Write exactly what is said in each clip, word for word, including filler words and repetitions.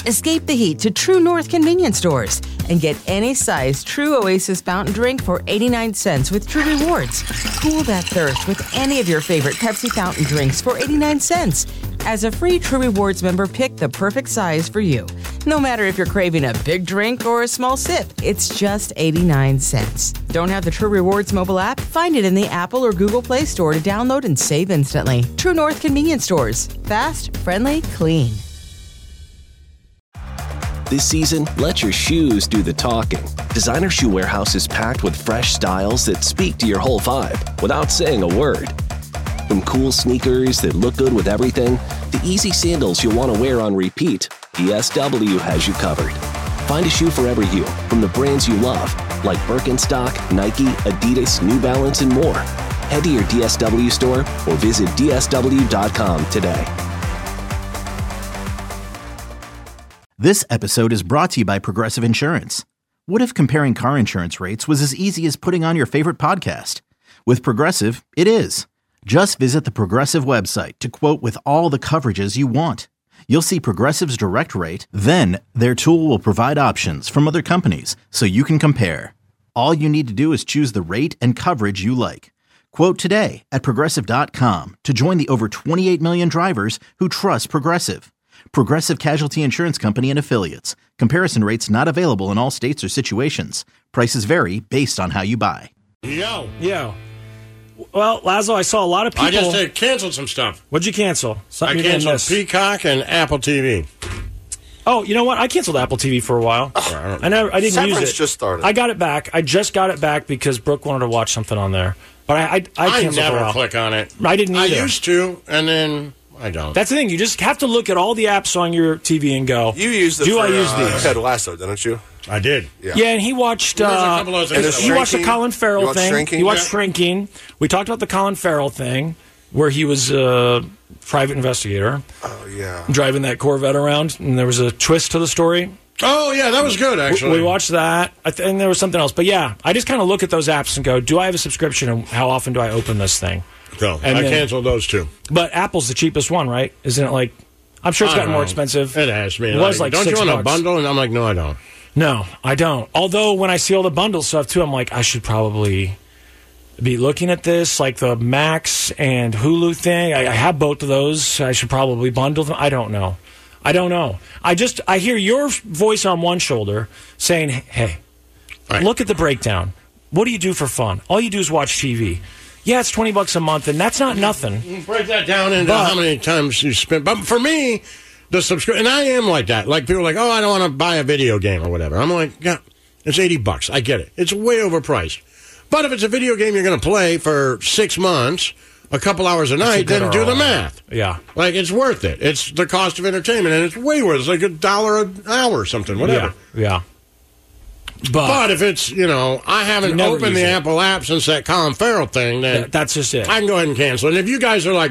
Escape the heat to True North convenience stores and get any size True Oasis fountain drink for eighty-nine cents with True Rewards. Cool that thirst with any of your favorite Pepsi fountain drinks for eighty-nine cents. As a free True Rewards member, pick the perfect size for you. No matter if you're craving a big drink or a small sip, it's just eighty-nine cents. Don't have the True Rewards mobile app? Find it in the Apple or Google Play Store to download and save instantly. True North convenience stores. Fast, friendly, clean. This season, let your shoes do the talking. Designer Shoe Warehouse is packed with fresh styles that speak to your whole vibe without saying a word. From cool sneakers that look good with everything, to easy sandals you'll want to wear on repeat, D S W has you covered. Find a shoe for every you from the brands you love, like Birkenstock, Nike, Adidas, New Balance, and more. Head to your D S W store or visit D S W dot com today. This episode is brought to you by Progressive Insurance. What if comparing car insurance rates was as easy as putting on your favorite podcast? With Progressive, it is. Just visit the Progressive website to quote with all the coverages you want. You'll see Progressive's direct rate, then their tool will provide options from other companies so you can compare. All you need to do is choose the rate and coverage you like. Quote today at Progressive dot com to join the over twenty-eight million drivers who trust Progressive. Progressive Casualty Insurance Company and Affiliates. Comparison rates not available in all states or situations. Prices vary based on how you buy. Yo. Yo. Well, Lazo, I saw a lot of people. I just uh, canceled some stuff. What'd you cancel? Something I you didn't canceled miss. Peacock and Apple T V. Oh, you know what? I canceled Apple T V for a while. Oh, I never, I didn't Severance use it. just started. I got it back. I just got it back because Brooke wanted to watch something on there. But I, I, I I canceled for a never while. click on it. I didn't either. I used to, and then I don't. That's the thing. You just have to look at all the apps on your T V and go, You used it do for I use uh, these? Ted Lasso, didn't you? I did. Yeah. Yeah, and he watched. There's a Uh, couple of those And things. it's he watched the Shrinking? Colin Farrell You watched thing. Shrinking? He watched Yeah. Shrinking. We talked about the Colin Farrell thing, where he was a private investigator Oh, yeah. driving that Corvette around, and there was a twist to the story. Oh, yeah, that was good, actually. We watched that. I think there was something else. But yeah, I just kind of look at those apps and go, do I have a subscription and how often do I open this thing? So, And I then- canceled those two. But Apple's the cheapest one, right? Isn't it like, I'm sure it's I gotten don't more know. expensive. It has, man. It was like don't six you want bucks. a bundle? And I'm like, no, I don't. No, I don't. Although when I see all the bundle stuff too, I'm like, I should probably be looking at this, like the Max and Hulu thing. I, I have both of those. I should probably bundle them. I don't know. I don't know. I just, I hear your voice on one shoulder saying, hey, Right. look at the breakdown. What do you do for fun? All you do is watch T V. Yeah, it's twenty bucks a month, and that's not nothing. Break that down into But- how many times you spend. But for me, the subscription, and I am like that. Like, people are like, oh, I don't want to buy a video game or whatever. I'm like, yeah, it's eighty bucks. I get it. It's way overpriced. But if it's a video game you're going to play for six months, a couple hours a night, good then do the R O I. math. Yeah. Like, it's worth it. It's the cost of entertainment, and it's way worth it. It's like a dollar an hour or something, whatever. Yeah. Yeah. But, But if it's, you know, I haven't never opened use the it. Apple app since that Colin Farrell thing, then th- that's just it. I can go ahead and cancel. And if you guys are like,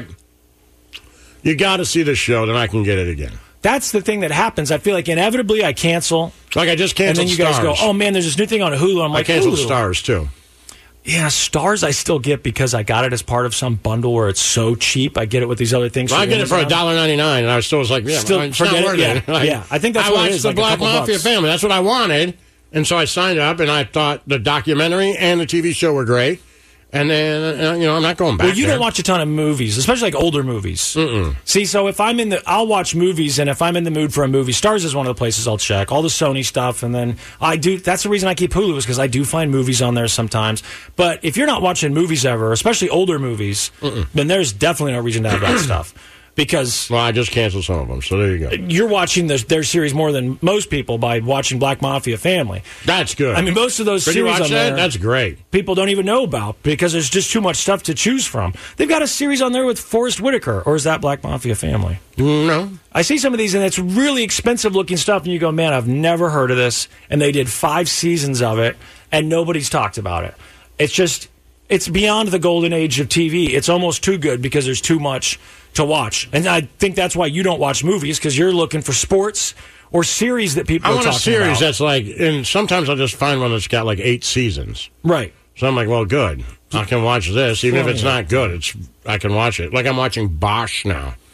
you got to see this show, then I can get it again. That's the thing that happens. I feel like inevitably I cancel, Like, I just and canceled then you guys Stars. go, "Oh man, there's this new thing on Hulu." I'm I like, canceled Hulu. Stars, too. Yeah, Stars I still get because I got it as part of some bundle where it's so cheap. I get it with these other things. Well, I from get it for a Amazon. dollar ninety nine, and I still was like, yeah, Still, it's forget not it, worth yeah. it. Like, Yeah, I think that's I what it watched is, the like a Black couple Mafia bucks. Family. That's what I wanted, and so I signed up, and I thought the documentary and the T V show were great. And then, uh, you know, I'm not going back Well, you there. don't watch a ton of movies, especially like older movies. Mm-mm. See, so if I'm in the, I'll watch movies, and if I'm in the mood for a movie, Stars is one of the places I'll check. All the Sony stuff, and then I do. That's the reason I keep Hulu is because I do find movies on there sometimes. But if you're not watching movies ever, especially older movies, Mm-mm. then there's definitely no reason to have that stuff. Because Well, I just canceled some of them, so there you go. you're watching the, their series more than most people by watching Black Mafia Family. That's good. I mean, most of those Did you series watch on that? there, That's great. people don't even know about because there's just too much stuff to choose from. They've got a series on there with Forrest Whitaker, or is that Black Mafia Family? No. I see some of these, and it's really expensive looking stuff, and you go, man, I've never heard of this. And they did five seasons of it, and nobody's talked about it. It's just, it's beyond the golden age of T V. It's almost too good because there's too much to watch. And I think that's why you don't watch movies, because you're looking for sports or series that people I are want a talking series about. that's like, and sometimes I'll just find one that's got like eight seasons. Right. So I'm like, well, good. I can watch this, even if it's not good. It's I can watch it. Like I'm watching Bosch now.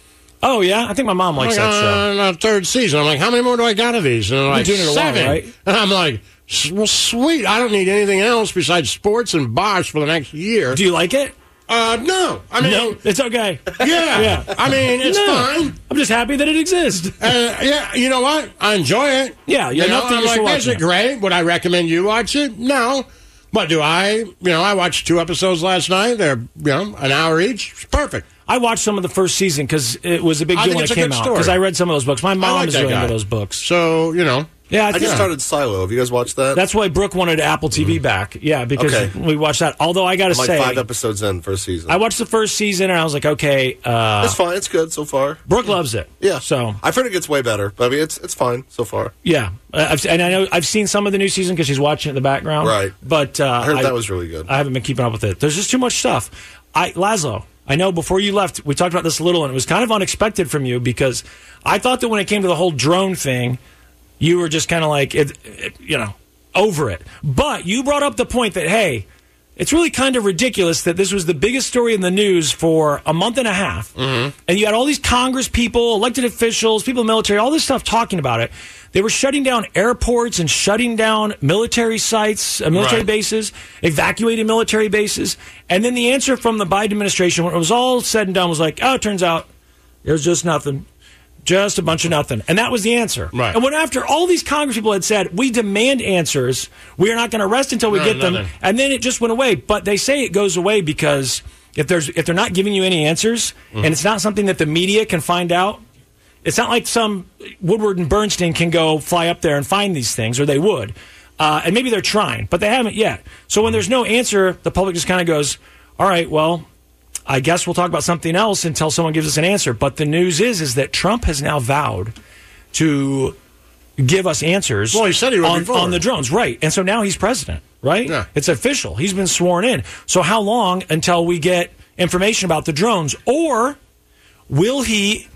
Oh, yeah? I think my mom likes like, that show. Uh, third season. I'm like, how many more do I got of these? And they're like, doing it a while, seven. right? And I'm like, well, sweet. I don't need anything else besides sports and Bosch for the next year. Do you like it? Uh, no. I mean, no, it's okay. Yeah. yeah. I mean, it's no. fine. I'm just happy that it exists. Uh, yeah, you know what? I enjoy it. Yeah, you know, I'm like, is it it. great? Would I recommend you watch it? No. But do I? You know, I watched two episodes last night. They're, you know, an hour each. It's perfect. I watched some of the first season because it was a big I deal think when it's it a came good out. story. Because I read some of those books. My mom like is that really guy. into those books. So, you know. Yeah, I, I just yeah. started Silo. Have you guys watched that? That's why Brooke wanted Apple T V back. Yeah, because Okay. we watched that. Although I got to I'm like say, five episodes in first season. I watched the first season and I was like, okay, uh, it's fine. It's good so far. Brooke loves it. Yeah. So I've heard it gets way better, but I mean, it's it's fine so far. yeah, uh, I've, and I know I've seen some of the new season because she's watching it in the background. Right. But uh, I heard that was really good. I haven't been keeping up with it. There's just too much stuff. I Laszlo, I know before you left, we talked about this a little, and it was kind of unexpected from you because I thought that when it came to the whole drone thing, you were just kind of like, it, it, you know, over it. But you brought up the point that, hey, it's really kind of ridiculous that this was the biggest story in the news for a month and a half. Mm-hmm. And you had all these Congress people, elected officials, people in the military, all this stuff talking about it. They were shutting down airports and shutting down military sites, uh, military Right. bases, evacuating military bases. And then the answer from the Biden administration, when it was all said and done, was like, oh, it turns out it was just nothing. Just a bunch of nothing. And that was the answer. Right. And when after all these Congress people had said, we demand answers, we are not going to rest until we No, get them, nothing. and then it just went away. But they say it goes away because if there's if they're not giving you any answers, Mm-hmm. and it's not something that the media can find out, it's not like some Woodward and Bernstein can go fly up there and find these things, or they would. Uh, and maybe they're trying, but they haven't yet. So when there's no answer, the public just kind of goes, all right, well, I guess we'll talk about something else until someone gives us an answer. But the news is is that Trump has now vowed to give us answers Well, he said he would on, before. on the drones. Right. And so now he's president, right? Yeah. It's official. He's been sworn in. So how long until we get information about the drones? Or will he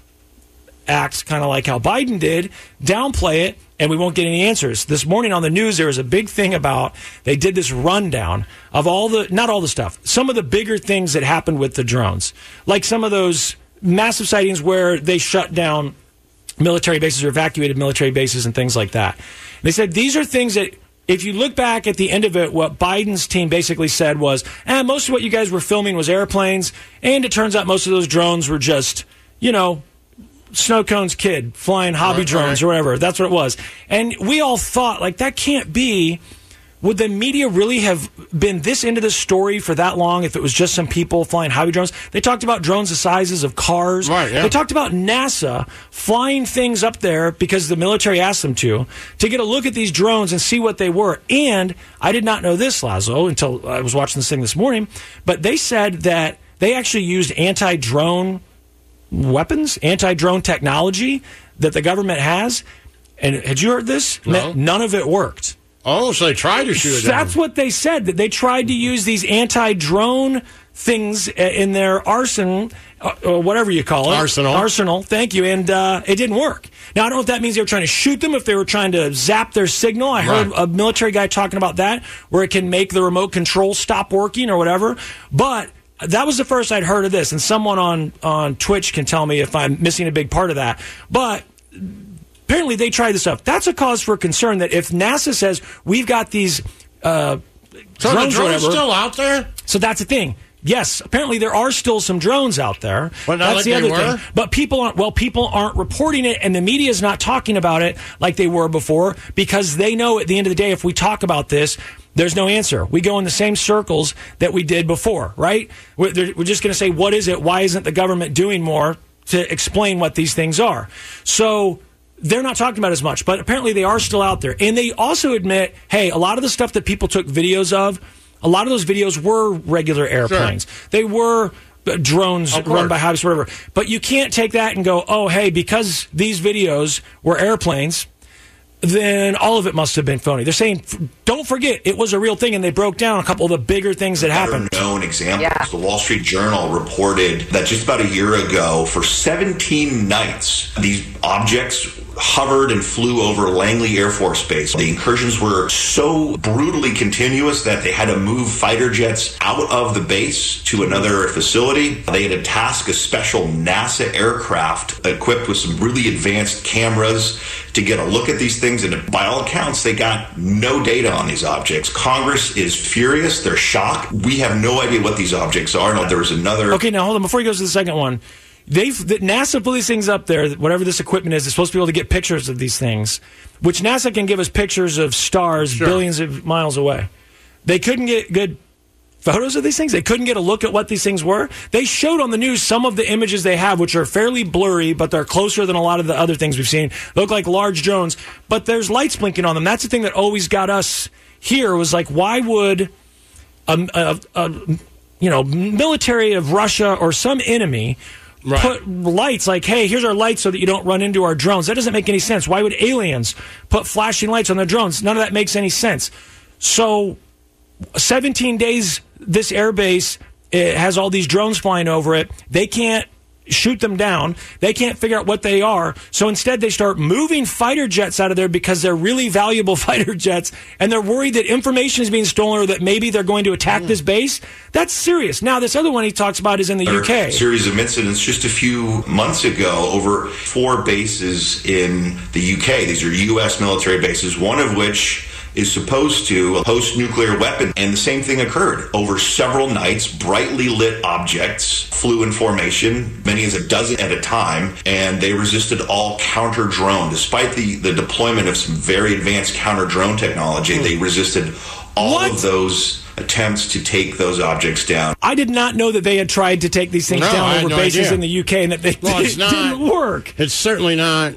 act kind of like how Biden did, downplay it, and we won't get any answers? This morning on the news, there was a big thing about, they did this rundown of all the, not all the stuff, some of the bigger things that happened with the drones. Like some of those massive sightings where they shut down military bases or evacuated military bases and things like that. They said these are things that, if you look back at the end of it, what Biden's team basically said was, eh, most of what you guys were filming was airplanes, and it turns out most of those drones were just, you know, Snow Cone's kid flying hobby Right, drones right. or whatever. That's what it was. And we all thought, like, that can't be. Would the media really have been this into the story for that long if it was just some people flying hobby drones? They talked about drones the sizes of cars. Right, yeah. They talked about NASA flying things up there because the military asked them to, to get a look at these drones and see what they were. And I did not know this, Laszlo, until I was watching this thing this morning, but they said that they actually used anti-drone weapons, anti-drone technology that the government has. And had you heard this? No. None of it worked. Oh, so they tried to shoot it down. That's what they said, that they tried to use these anti-drone things in their arsenal, or whatever you call it. Arsenal. Arsenal, thank you. And uh, it didn't work. Now, I don't know if that means they were trying to shoot them, if they were trying to zap their signal. I heard Right. a military guy talking about that, where it can make the remote control stop working or whatever. But that was the first I'd heard of this. And someone on, on Twitch can tell me if I'm missing a big part of that. But apparently they tried this stuff. That's a cause for concern, that if NASA says we've got these uh, So drones, the or drone's whatever, still out there? so that's the thing. Yes, apparently there are still some drones out there. But not That's like the they other were? thing. But people aren't. Well, people aren't reporting it, and the media is not talking about it like they were before, because they know at the end of the day, if we talk about this, there's no answer. We go in the same circles that we did before, right? We're, they're- we're just going to say, what is it? Why isn't the government doing more to explain what these things are? So they're not talking about it as much, but apparently they are still out there. And they also admit, hey, a lot of the stuff that people took videos of, a lot of those videos were regular airplanes. They were uh, drones Of run course. by hobbyists, whatever. But you can't take that and go, oh, hey, because these videos were airplanes, then all of it must have been phony. They're saying, f- don't forget, it was a real thing, and they broke down a couple of the bigger things that happened. Better known examples. The Wall Street Journal reported that just about a year ago, for seventeen nights, these objects hovered and flew over Langley Air Force Base. The incursions were so brutally continuous that they had to move fighter jets out of the base to another facility. They had to task a special NASA aircraft equipped with some really advanced cameras to get a look at these things, and by all accounts, they got no data on these objects. Congress is furious. They're shocked. We have no idea what these objects are. No, there was another... Okay, now hold on. Before he goes to the second one, they've the, NASA put these things up there, whatever this equipment is, they're supposed to be able to get pictures of these things, which NASA can give us pictures of stars sure. billions of miles away. They couldn't get good photos of these things. They couldn't get a look at what these things were. They showed on the news some of the images they have, which are fairly blurry, but they're closer than a lot of the other things we've seen. They look like large drones, but there's lights blinking on them. That's the thing that always got us here, was like, why would a, a, a you know military of Russia or some enemy right. put lights like, hey, here's our lights so that you don't run into our drones? That doesn't make any sense. Why would aliens put flashing lights on their drones? None of that makes any sense. So seventeen days, this airbase it has all these drones flying over it. They can't shoot them down. They can't figure out what they are. So instead, they start moving fighter jets out of there because they're really valuable fighter jets, and they're worried that information is being stolen or that maybe they're going to attack mm. this base. That's serious. Now, this other one he talks about is in the U K. A series of incidents just a few months ago over four bases in the U K. These are U S military bases, one of which is supposed to host nuclear weapon, and the same thing occurred. Over several nights, brightly lit objects flew in formation, many as a dozen at a time, and they resisted all counter-drone. Despite the, the deployment of some very advanced counter-drone technology, mm. they resisted all what? of those attempts to take those objects down. I did not know that they had tried to take these things no, down over no bases idea. in the U K, and that they well, it not, didn't work. It's certainly not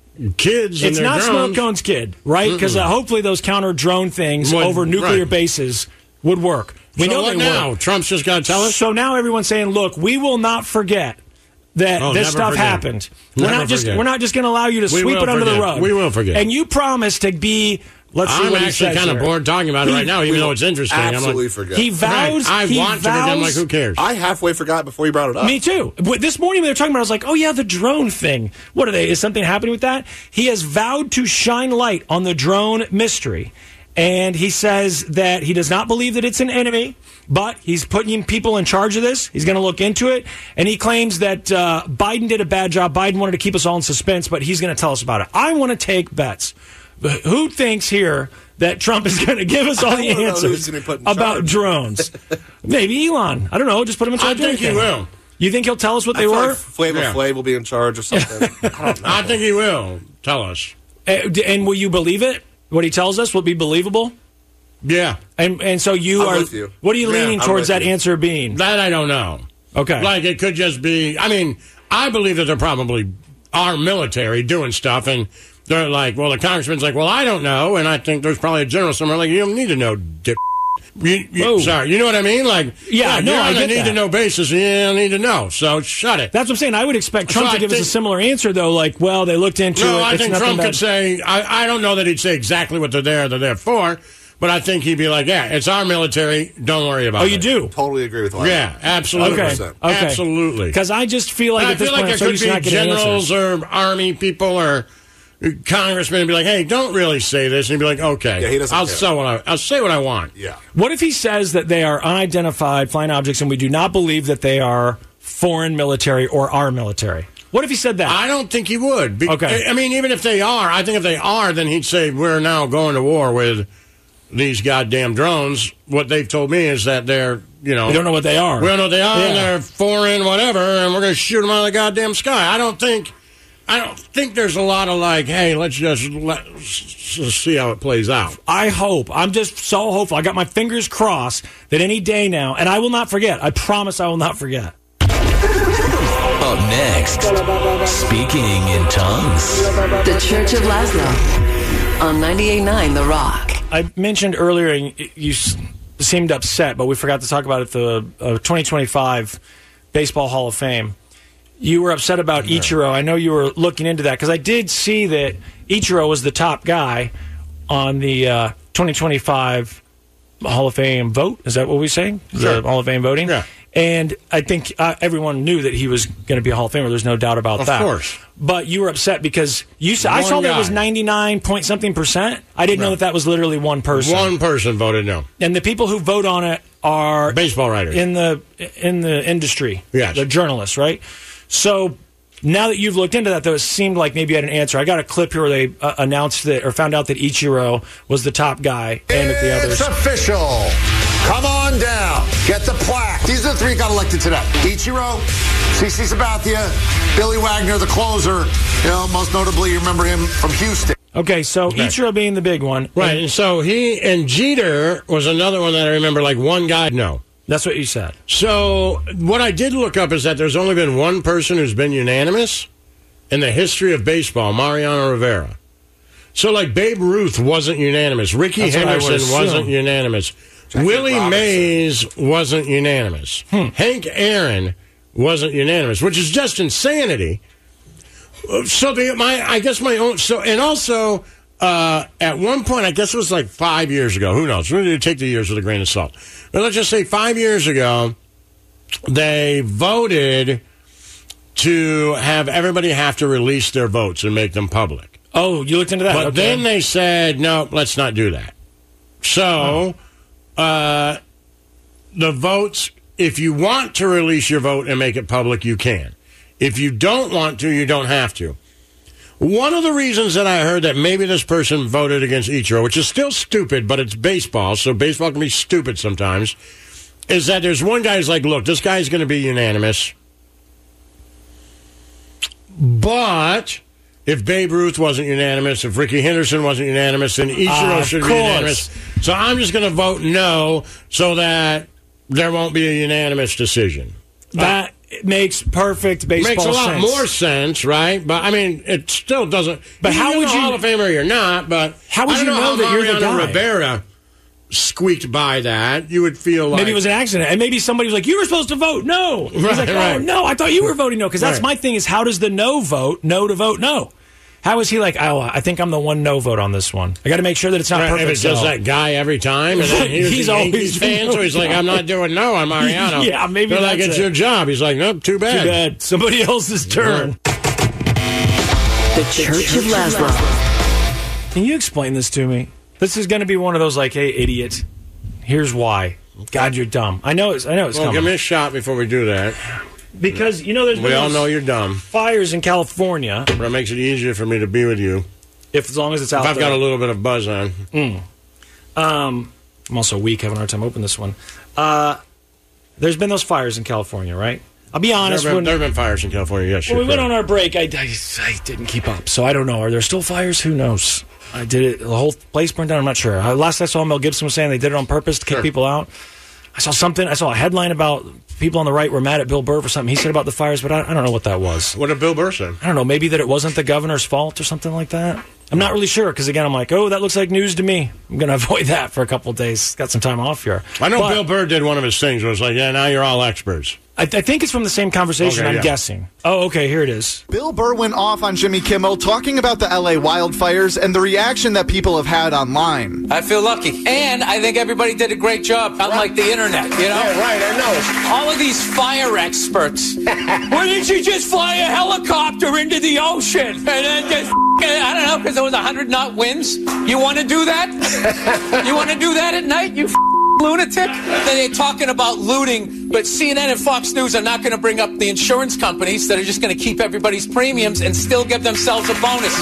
kids and it's their not drones. Smoke Cone's kid, right? Because uh, hopefully those counter drone things Would, over nuclear right. bases would work. We so know what they now? work. Trump's just got to tell us. So now everyone's saying, "Look, we will not forget that oh, this stuff forget. happened. Never we're not just forget. we're not just going to allow you to we sweep it under forget. the rug. We will forget. And you promised to be." Let's see I'm what he actually says kind of here. bored talking about it right now, even though it's interesting. Absolutely I'm like, forget. He vows. Right. I he want vows, to forget. I'm like, who cares? I halfway forgot before you brought it up. Me too. This morning we were talking about it, I was like, oh yeah, the drone thing. What are they? Is something happening with that? He has vowed to shine light on the drone mystery. And he says that he does not believe that it's an enemy, but he's putting people in charge of this. He's going to look into it. And he claims that uh, Biden did a bad job. Biden wanted to keep us all in suspense, but he's going to tell us about it. I want to take bets. Who thinks here that Trump is going to give us all the answers about charge. drones? Maybe Elon. I don't know. Just put him in charge. I think of he will. You think he'll tell us what I they feel were? like Flavor Yeah. Flav will be in charge or something. I don't know. I think he will tell us. Uh, d- and will you believe it? What he tells us will be believable? Yeah. And and so you I'm are. with you. What are you Yeah, leaning I'm towards with that you. answer being? That I don't know. Okay. Like, it could just be, I mean, I believe that there probably are military doing stuff, and they're like, well, the congressman's like, well, I don't know, and I think there's probably a general somewhere like, you don't need to know, dip. You, you, Whoa. sorry, you know what I mean? Like, Yeah, no, you're I on a get need that. to know basis, and you don't need to know, so shut it. That's what I'm saying. I would expect Trump So to I give us think- a similar answer, though. Like, well, they looked into No, it. I It's think nothing Trump bad. could say, I, I don't know that he'd say exactly what they're there, they're there for, but I think he'd be like, yeah, it's our military, don't worry about Oh, it. you do? Totally agree with Larry. Yeah, absolutely. Okay. one hundred percent. Okay. Absolutely. Because I just feel like And I at this feel like point, there I'm so could used to be not getting generals answers. or army people or congressmen and be like, hey, don't really say this. And he'd be like, okay, Yeah, he doesn't I'll, care. say what I, I'll say what I want. Yeah. What if he says that they are unidentified flying objects and we do not believe that they are foreign military or our military? What if he said that? I don't think he would. Be- Okay. I mean, even if they are, I think if they are, then he'd say, we're now going to war with these goddamn drones. What they've told me is that they're, you know. we don't know what they are. We don't know what they are, Yeah. and they're foreign, whatever, and we're going to shoot them out of the goddamn sky. I don't think, I don't think there's a lot of like, hey, let's just let, s- s- see how it plays out. I hope. I'm just so hopeful. I got my fingers crossed that any day now, and I will not forget. I promise I will not forget. Up next, speaking in tongues. The Church of Laszlo on ninety-eight point nine The Rock. I mentioned earlier, and you s- seemed upset, but we forgot to talk about it, the uh, twenty twenty-five Baseball Hall of Fame. You were upset about Ichiro. I know you were looking into that, because I did see that Ichiro was the top guy on the uh, twenty twenty-five Hall of Fame vote. Is that what we're saying? Sure. The Hall of Fame voting? Yeah. And I think uh, everyone knew that he was going to be a Hall of Famer. There's no doubt about Of that. Of course. But you were upset because you said, I One saw that guy. it was ninety-nine point something percent. I didn't No. know that that was literally one person. One person voted no. And the people who vote on it are Baseball writers. in the in the industry. Yes. They're journalists, right? So now that you've looked into that, though, it seemed like maybe you had an answer. I got a clip here where they uh, announced that or found out that Ichiro was the top guy and that the others. It's official. Come on down. Get the plaque. These are the three who got elected today. Ichiro, CeCe Sabathia, Billy Wagner, the closer. You know, most notably, you remember him from Houston. Okay, so Okay. Ichiro being the big one. Right, and so he and Jeter was another one that I remember, like one guy, no. That's what you said. So what I did look up is that there's only been one person who's been unanimous in the history of baseball, Mariano Rivera. So like Babe Ruth wasn't unanimous. Ricky That's what I would Henderson wasn't assume. unanimous. Jackie Willie Robinson. Mays wasn't unanimous. Hmm. Hank Aaron wasn't unanimous, which is just insanity. So the, my, I guess my own. So and also uh, at one point, I guess it was like five years ago. Who knows? We're going to take the years with a grain of salt. But let's just say five years ago, they voted to have everybody have to release their votes and make them public. Oh, you looked into that. But okay. then they said, no, let's not do that. So uh, the votes, if you want to release your vote and make it public, you can. If you don't want to, you don't have to. One of the reasons that I heard that maybe this person voted against Ichiro, which is still stupid, but it's baseball, so baseball can be stupid sometimes, is that there's one guy who's like, look, this guy's going to be unanimous. But if Babe Ruth wasn't unanimous, if Ricky Henderson wasn't unanimous, then Ichiro Uh, of should be course. unanimous. So I'm just going to vote no so that there won't be a unanimous decision. That makes perfect baseball Makes a lot sense. more sense, right? But I mean, it still doesn't. But how you're would a you- Hall of Famer? You're not. But How would I don't you know how that you're the Mariano guy? Rivera squeaked by that. You would feel like Maybe it was an accident, and maybe somebody was like, "You were supposed to vote no." He's Right, like, "Oh right. no, I thought you were voting no." Because that's Right. my thing: is how does the no vote no to vote no? How is he like? Oh, I think I'm the one no vote on this one. I got to make sure that it's not Right, perfect. if it's just so- that guy every time, and then he was He's a always Yankees the fan, no so he's like, guy. "I'm not doing no on Mariano." Yeah, maybe They're like, that's "It's it. your job." He's like, "Nope, too bad." Too bad. Somebody else's turn. The Church of Laszlo. Can you explain this to me? This is going to be one of those like, "Hey, idiot, here's why." God, you're dumb. I know it's. I know it's Well, coming. give me a shot before we do that. Because you know there's We been all those know you're dumb, fires in California. but it makes it easier for me to be with you If as long as it's out if I've there. got a little bit of buzz on. Um, I'm also weak, having a hard time opening this one. Uh, there's been those fires in California, right? I'll be There honest. have been, When, there have been fires in California. Yes, when sure. we went on our break, I, I, I didn't keep up, so I don't know. Are there still fires? Who knows? I did it. The whole place burned down. I'm not sure. Uh, last I saw, Mel Gibson was saying they did it on purpose to kick Sure. people out. I saw something. I saw a headline about people on the right were mad at Bill Burr for something he said about the fires, but I, I don't know what that was. What did Bill Burr say? I don't know. Maybe that it wasn't the governor's fault or something like that. I'm not really sure because again, I'm like, oh, that looks like news to me. I'm going to avoid that for a couple of days. Got some time off here. I know But Bill Burr did one of his things where it's like, yeah, now you're all experts. I, I think it's from the same conversation. Okay, I'm yeah. guessing. Oh, okay. Here it is. Bill Burr went off on Jimmy Kimmel talking about the L A wildfires and the reaction that people have had online. I feel lucky. And I think everybody did a great job, unlike the internet, you know? Yeah, right, I know. All of these fire experts. Why didn't you just fly a helicopter into the ocean? And then just, I don't know, because there was one hundred knot winds? You want to do that? You want to do that at night, you lunatic? Then they're talking about looting, but C N N and Fox News are not going to bring up the insurance companies that are just going to keep everybody's premiums and still give themselves a bonus.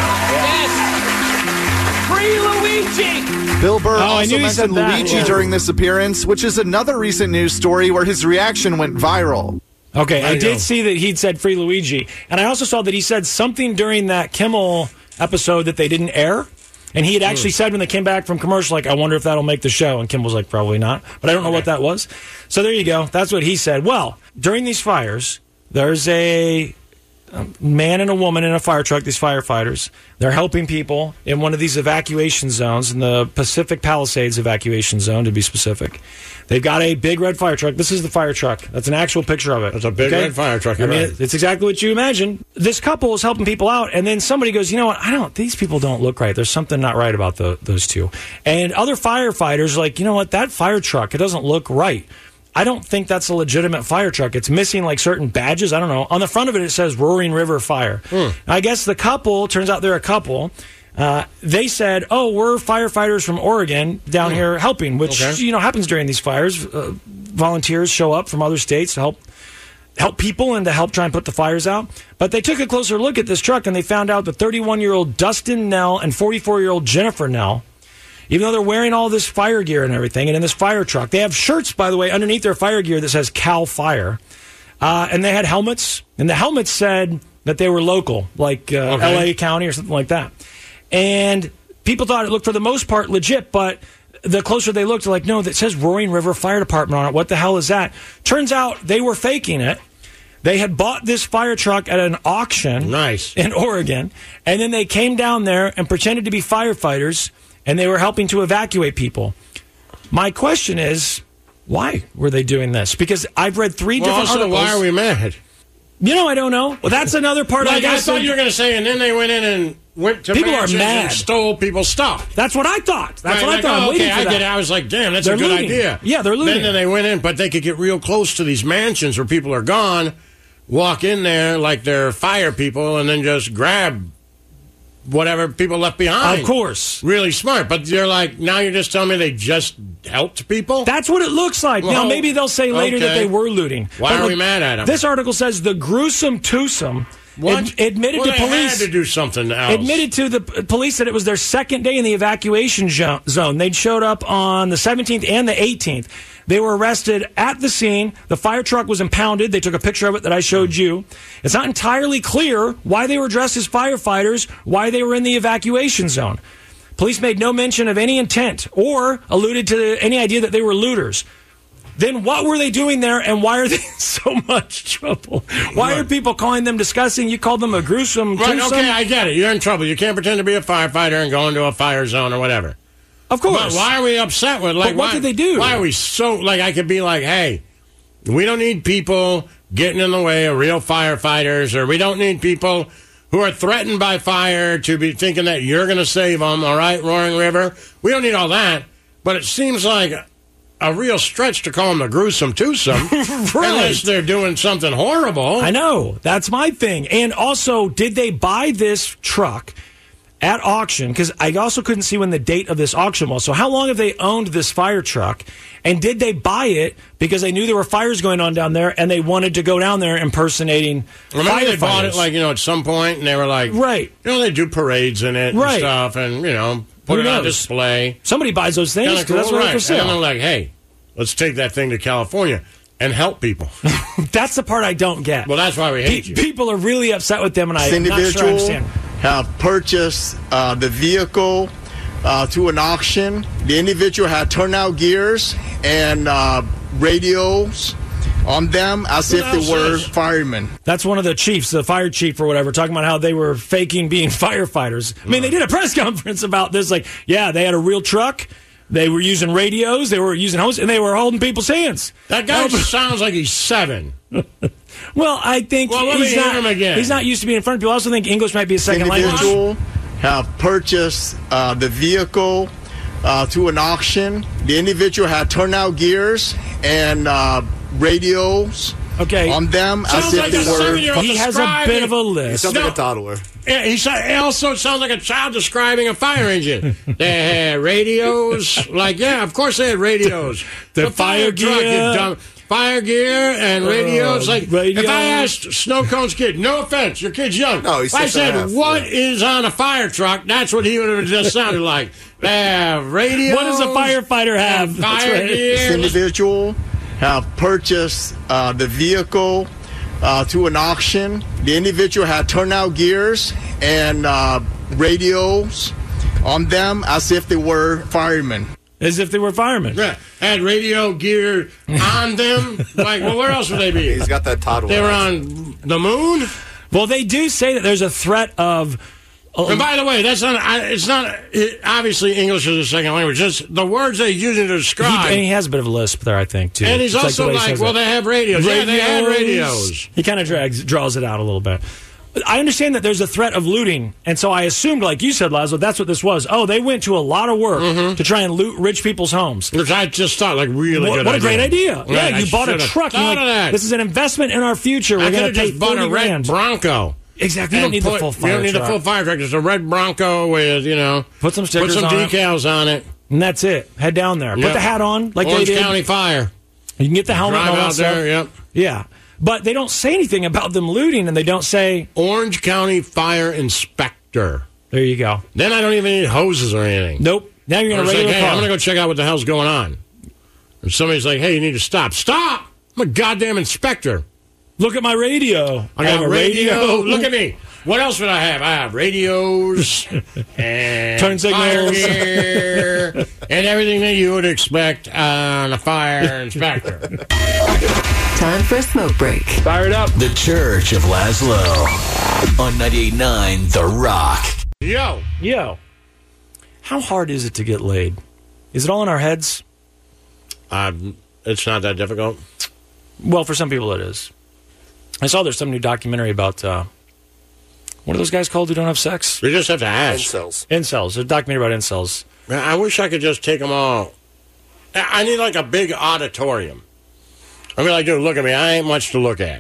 Yes. Free Luigi! Bill Burr Oh, I also knew he said mentioned that, Luigi yeah. during this appearance, which is another recent news story where his reaction went viral. Okay, There I you did go. see that he'd said Free Luigi. And I also saw that he said something during that Kimmel episode that they didn't air. And he had actually said when they came back from commercial, like, I wonder if that'll make the show. And Kim was like, probably not. But I don't know what that was. So there you go. That's what he said. Well, during these fires, there's a, a man and a woman in a fire truck, these firefighters. They're helping people in one of these evacuation zones, in the Pacific Palisades evacuation zone, to be specific. They've got a big red fire truck. This is the fire truck. That's an actual picture of it. That's a big red fire truck, I you're mean, right. it's exactly what you imagine. This couple is helping people out, and then somebody goes, you know what? I don't. These people don't look right. There's something not right about the, those two. And other firefighters are like, you know what? That fire truck, it doesn't look right. I don't think that's a legitimate fire truck. It's missing like certain badges. I don't know. On the front of it, it says Roaring River Fire. Hmm. I guess the couple, turns out they're a couple. Uh, they said, oh, we're firefighters from Oregon down hmm. here helping, which, okay. you know, happens during these fires. Uh, volunteers show up from other states to help help people and to help try and put the fires out. But they took a closer look at this truck, and they found out that thirty-one-year-old Dustin Nell and forty-four-year-old Jennifer Nell, even though they're wearing all this fire gear and everything, and in this fire truck, they have shirts, by the way, underneath their fire gear that says Cal Fire. Uh, and they had helmets, and the helmets said that they were local, like uh, okay. L A County or something like that. And people thought it looked, for the most part, legit, but the closer they looked, they're like, no, that says Roaring River Fire Department on it. What the hell is that? Turns out they were faking it. They had bought this fire truck at an auction nice. in Oregon, and then they came down there and pretended to be firefighters, and they were helping to evacuate people. My question is, why were they doing this? Because I've read three well, different also, articles. Why are we mad? You know, I don't know. Well, that's another part. like, I guess. I thought you were going to say, and then they went in and went to people are mansions mad. and stole people's stuff. That's what I thought. That's right, what like, I thought. Oh, I'm waiting okay, for I that. get it. I was like, damn, that's They're a good looting. idea. Yeah, they're looting. Then, then they went in, but they could get real close to these mansions where people are gone, walk in there like they're fire people, and then just grab whatever people left behind. Of course. Really smart. But you're like, now you're just telling me they just helped people? That's what it looks like. Well, now, maybe they'll say later okay. that they were looting. Why but are look, we mad at them? This article says the gruesome twosome What? Ad- admitted well, to they police had to do something else. Admitted to the p- police that it was their second day in the evacuation jo- zone. They'd showed up on the seventeenth and the eighteenth. They were arrested at the scene. The fire truck was impounded. They took a picture of it that I showed you. It's not entirely clear why they were dressed as firefighters, why they were in the evacuation zone. Police made no mention of any intent or alluded to any idea that they were looters. Then what were they doing there, and why are they in so much trouble? Why right. are people calling them disgusting? You called them a gruesome Right, twosome? okay, I get it. You're in trouble. You can't pretend to be a firefighter and go into a fire zone or whatever. Of course. But why are we upset with, like, but what why, did they do? Why are we so, like, I could be like, hey, we don't need people getting in the way of real firefighters, or we don't need people who are threatened by fire to be thinking that you're going to save them, all right, Roaring River? We don't need all that. But it seems like a real stretch to call them a gruesome twosome right. unless they're doing something horrible. I know. That's my thing. And also, did they buy this truck at auction? Because I also couldn't see when the date of this auction was. So how long have they owned this fire truck? And did they buy it because they knew there were fires going on down there and they wanted to go down there impersonating Or maybe firefighters? they bought it, like, you know, at some point, and they were like, right. you know, they do parades in it right. and stuff, and, you know, put Who it knows? on display. Somebody buys those things because cool, that's what right. they're for sale. And they're like, hey, let's take that thing to California and help people. That's the part I don't get. Well, that's why we hate Pe- you. People are really upset with them, and I, I'm not sure I understand. Have purchased uh, the vehicle uh, through an auction. The individual had turnout gears and uh, radios on them as What if they else were is? firemen. That's one of the chiefs, the fire chief or whatever, talking about how they were faking being firefighters. I mean, they did a press conference about this. Like, yeah, they had a real truck. They were using radios. They were using hose, and they were holding people's hands. That guy just sounds like he's seven. Well, I think well, let he's me hear not. him again. He's not used to being in front of people. I also think English might be a second The individual language. have purchased uh, the vehicle uh, through an auction. The individual had turnout gears and uh, radios okay. on them Sounds as if like they a were. seven-year-old He has a bit of a list. He sounds No. like a toddler. Yeah, he, sa- he also sounds like a child describing a fire engine. They had radios. Like, yeah, of course they had radios. The fire truck, gear. you dumb- Fire gear and radios. Uh, like, radios. if I asked Snow Cone's kid, no offense, your kid's young. No, he's if I six and a said, half, what yeah. is on a fire truck? That's what he would have just sounded like. They have radios. What does a firefighter have? That's Fire right. This gear. individual have purchased uh, the vehicle uh, through an auction. The individual had turnout gears and uh, radios on them as if they were firemen. As if they were firemen. Yeah, had radio gear on them. Like, well, where else would they be? He's got that toddler. They were accent. on the moon. Well, they do say that there's a threat of. Oh, And by the way, that's not. I- It's not. It, obviously, English is a second language. Just the words they use to describe. he, and he has a bit of a lisp there, I think, too. And he's It's also the way he like, says well, it. they have radios. Yeah, they had radios. He kind of drags, draws it out a little bit. I understand that there's a threat of looting, and so I assumed, like you said, Laszlo, that's what this was. Oh, they went to a lot of work Mm-hmm. to try and loot rich people's homes. Which I just thought, like, really What, good what a idea. great idea. Right, yeah, I you bought a should've truck. and you're thought of like, that. this is an investment in our future. We're I could going have to pay just bought a forty red grand. Bronco. Exactly. You don't And need put- the full fire You don't need truck. the full fire truck. Just a red Bronco with, you know, Put some stickers put some on it. decals on it. And that's it. Head down there. Put Yep. the hat on, like Orange they did. County Fire. You can get the helmet Drive and all out that stuff. there, yep. Yeah. But they don't say anything about them looting, and they don't say... Orange County Fire Inspector. There you go. Then I don't even need hoses or anything. Nope. Now you're in a It's like, regular hey, car. I'm going to go check out what the hell's going on. And somebody's like, hey, you need to stop. Stop! I'm a goddamn inspector. Look at my radio. I got have a radio. Look at me. What else would I have? I have radios and Turn signals. fire gear and everything that you would expect on a fire inspector. Time for a smoke break. Fire it up. The Church of Laszlo on ninety-eight point nine The Rock. Yo. Yo. How hard is it to get laid? Is it all in our heads? Um, it's not that difficult. Well, for some people it is. I saw there's some new documentary about, uh, what are those guys called who don't have sex? You just have to ask. Incels. Incels. There's a documentary about incels. Man, I wish I could just take them all. I I need like a big auditorium. I mean, like, dude, look at me. I ain't much to look at.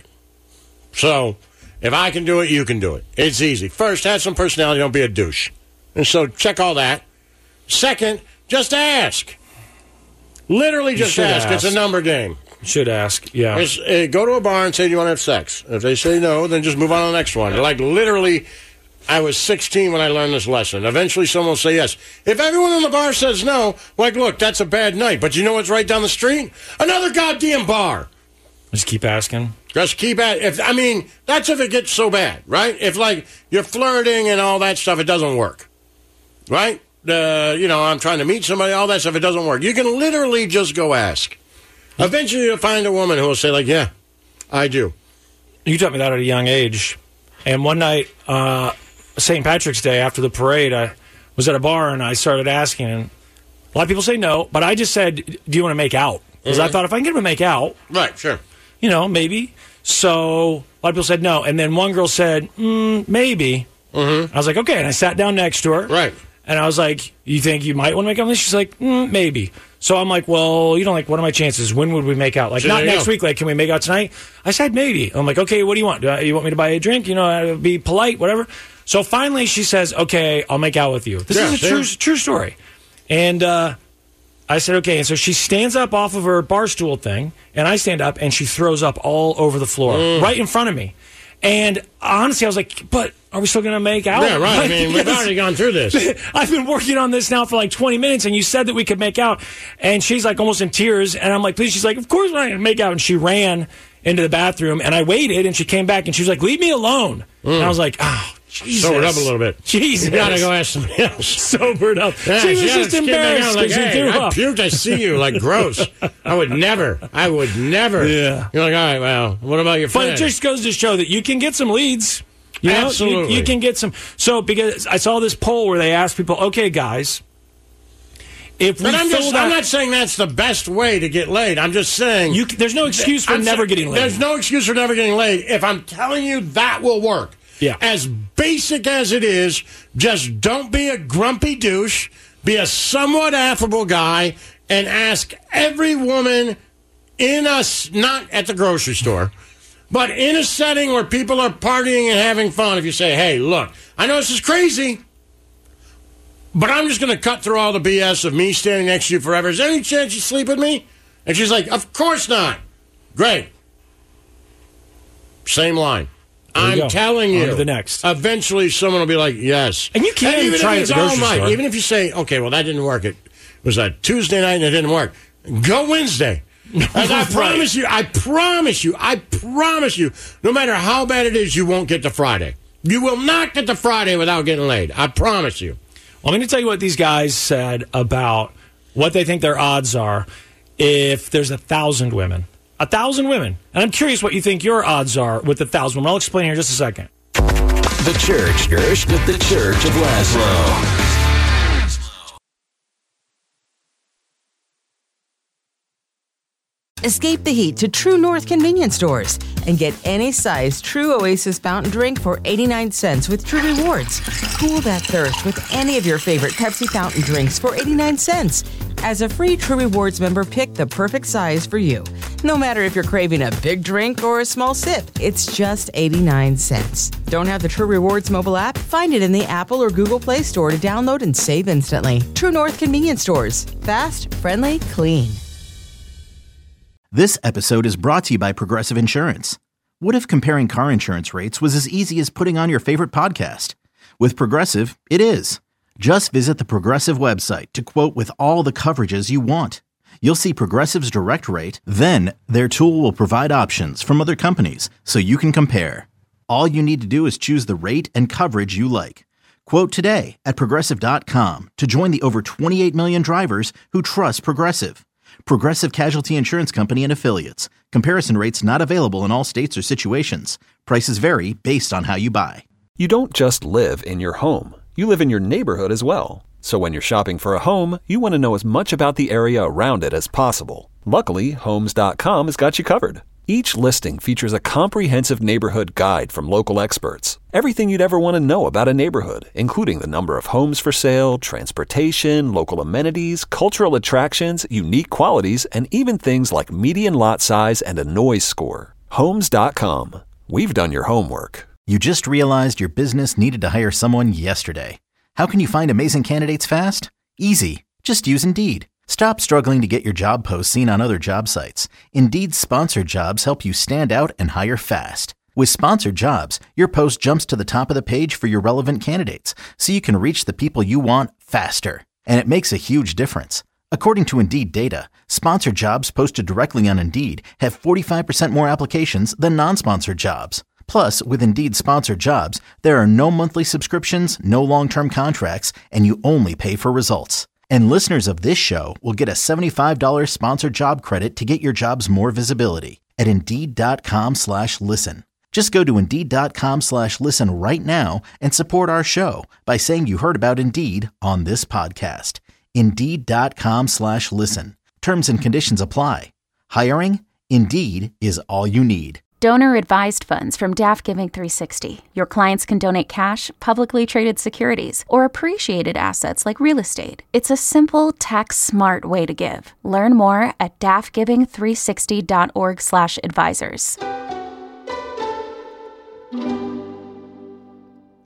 So, if I can do it, you can do it. It's easy. First, have some personality. Don't be a douche. And so, check all that. Second, just ask. Literally You just should ask. ask. It's a number game. Should ask, yeah. Just, uh, go to a bar and say, do you want to have sex? If they say no, then just move on to the next one. Like, literally, I was sixteen when I learned this lesson. Eventually, someone will say yes. If everyone in the bar says no, like, look, that's a bad night. But you know what's right down the street? Another goddamn bar. Just keep asking. Just keep at if I mean, that's if it gets so bad, right? If, like, you're flirting and all that stuff, it doesn't work. Right? Uh, you know, I'm trying to meet somebody, all that stuff, it doesn't work. You can literally just go ask. Eventually, you'll find a woman who will say, like, yeah, I do. You taught me that at a young age. And one night, uh, Saint Patrick's Day, after the parade, I was at a bar and I started asking. And a lot of people say no, but I just said, do you want to make out? Because Mm-hmm. I thought if I can get them to make out, Right, sure. you know, maybe. So a lot of people said no. And then one girl said, mm, maybe. Mm-hmm. I was like, okay. And I sat down next to her. Right. And I was like, you think you might want to make out with me? She's like, mm, maybe. So I'm like, well, you know, like, what are my chances? When would we make out? Like, So not there you next go. week. Like, can we make out tonight? I said, maybe. I'm like, okay, what do you want? Do I, you want me to buy a drink? You know, uh, be polite, whatever. So finally she says, okay, I'll make out with you. This Yeah, is a see? true, true story. And uh, I said, okay. And so she stands up off of her bar stool thing, and I stand up, and she throws up all over the floor, Mm. right in front of me. And honestly, I was like, but are we still going to make out? Yeah, right. I Like, mean, we've yes. already gone through this. I've been working on this now for like twenty minutes, and you said that we could make out. And she's like almost in tears, and I'm like, please. She's like, of course we're not going to make out. And she ran into the bathroom, and I waited, and she came back, and she was like, leave me alone. And I was like, oh, Jesus. Sobered up a little bit. Jesus. You gotta go ask somebody else. Sobered up. Yeah, she was had just to skip back out embarrassed like, because she hey, threw I up. puked, I see you. Like, gross. I would never. I would never. Yeah. You're like, all right, well, what about your But friend? it just goes to show that you can get some leads. You know, you, Absolutely. you can get some. So, because I saw this poll where they asked people, okay, guys, if we But I'm, fill just, that, I'm not saying that's the best way to get laid. I'm just saying. you, there's no excuse for I'm never sa- getting laid. There's no excuse for never getting laid. If I'm telling you that will work. Yeah. As basic as it is, just don't be a grumpy douche. Be a somewhat affable guy and ask every woman in a, s- not at the grocery store, but in a setting where people are partying and having fun. If you say, hey, look, I know this is crazy, but I'm just going to cut through all the B S of me standing next to you forever. Is there any chance you sleep with me? And she's like, of course not. Great. Same line. There you I'm go. telling you. On to the next. Eventually, someone will be like, yes. And you can even try if it it's at the all grocery night, store. even if you say, okay, well, that didn't work. It was a Tuesday night and it didn't work. Go Wednesday. As I Right. promise you, I promise you, I promise you, no matter how bad it is, you won't get to Friday. You will not get to Friday without getting laid. I promise you. Well, I'm going to tell you what these guys said about what they think their odds are if there's a thousand women. A thousand women. And I'm curious what you think your odds are with the thousand women. I'll explain here in just a second. The Church, Church, the Church of Laszlo. Escape the heat to True North convenience stores and get any size True Oasis fountain drink for eighty-nine cents with True Rewards. Cool that thirst with any of your favorite Pepsi fountain drinks for eighty-nine cents. As a free True Rewards member, pick the perfect size for you. No matter if you're craving a big drink or a small sip, it's just eighty-nine cents. Don't have the True Rewards mobile app? Find it in the Apple or Google Play Store to download and save instantly. True North convenience stores. Fast, friendly, clean. This episode is brought to you by Progressive Insurance. What if comparing car insurance rates was as easy as putting on your favorite podcast? With Progressive, it is. Just visit the Progressive website to quote with all the coverages you want. You'll see Progressive's direct rate, then their tool will provide options from other companies so you can compare. All you need to do is choose the rate and coverage you like. Quote today at Progressive dot com to join the over twenty-eight million drivers who trust Progressive. Progressive Casualty Insurance Company and Affiliates. Comparison rates not available in all states or situations. Prices vary based on how you buy. You don't just live in your home. You live in your neighborhood as well. So when you're shopping for a home, you want to know as much about the area around it as possible. Luckily, Homes dot com has got you covered. Each listing features a comprehensive neighborhood guide from local experts. Everything you'd ever want to know about a neighborhood, including the number of homes for sale, transportation, local amenities, cultural attractions, unique qualities, and even things like median lot size and a noise score. Homes dot com. We've done your homework. You just realized your business needed to hire someone yesterday. How can you find amazing candidates fast? Easy. Just use Indeed. Stop struggling to get your job posts seen on other job sites. Indeed's sponsored jobs help you stand out and hire fast. With sponsored jobs, your post jumps to the top of the page for your relevant candidates, so you can reach the people you want faster. And it makes a huge difference. According to Indeed data, sponsored jobs posted directly on Indeed have forty-five percent more applications than non-sponsored jobs. Plus, with Indeed sponsored jobs, there are no monthly subscriptions, no long-term contracts, and you only pay for results. And listeners of this show will get a seventy-five dollars sponsored job credit to get your jobs more visibility at Indeed.com slash listen. Just go to Indeed.com slash listen right now and support our show by saying you heard about Indeed on this podcast. Indeed.com slash listen. Terms and conditions apply. Hiring? Indeed is all you need. Donor-advised funds from Daft Giving three sixty. Your clients can donate cash, publicly traded securities, or appreciated assets like real estate. It's a simple, tax-smart way to give. Learn more at daft giving three sixty dot org slash advisors.